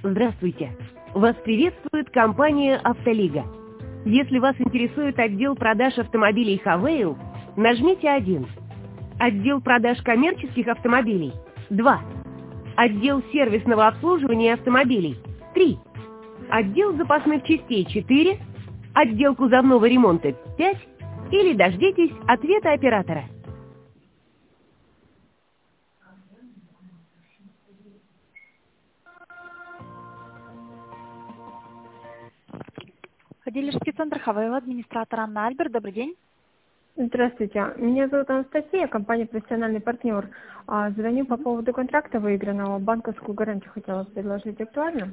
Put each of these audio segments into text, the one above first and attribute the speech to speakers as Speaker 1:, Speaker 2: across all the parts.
Speaker 1: Здравствуйте! Вас приветствует компания «Автолига». Если вас интересует отдел продаж автомобилей «Хавейл», нажмите 1. Отдел продаж коммерческих автомобилей – 2. Отдел сервисного обслуживания автомобилей – 3. Отдел запасных частей – 4. Отдел кузовного ремонта – 5. Или дождитесь ответа оператора.
Speaker 2: Дилерский центр «Хавейл», администратор Анна Альберт. Добрый день.
Speaker 3: Здравствуйте. Меня зовут Анастасия, компания «Профессиональный партнер». Звоню по поводу контракта выигранного. Банковскую гарантию хотела предложить. Актуально?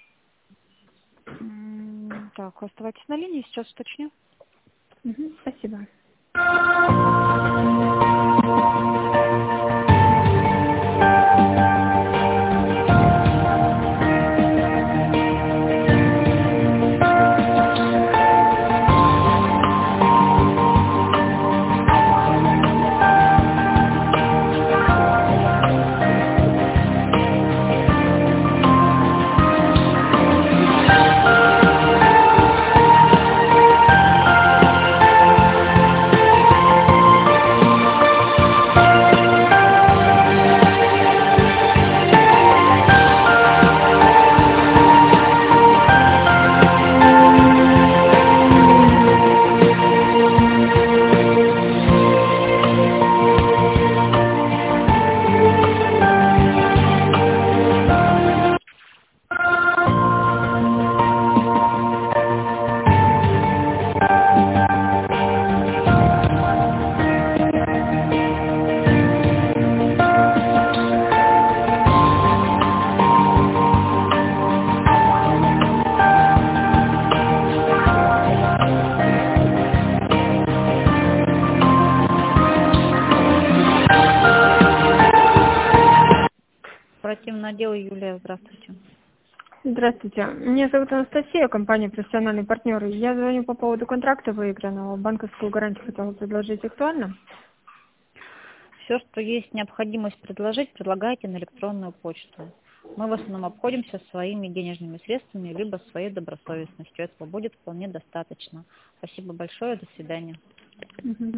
Speaker 2: Так, оставайтесь на линии, сейчас уточню.
Speaker 3: Спасибо.
Speaker 2: Оперативный отдел Юлия, здравствуйте.
Speaker 3: Здравствуйте. Меня зовут Анастасия, компания «Профессиональный партнер». Я звоню по поводу контракта выигранного. Банковскую гарантию хотела предложить. Актуально?
Speaker 2: Все, что есть необходимость предложить, предлагайте на электронную почту. Мы в основном обходимся своими денежными средствами, либо своей добросовестностью. Этого будет вполне достаточно. Спасибо большое, до свидания.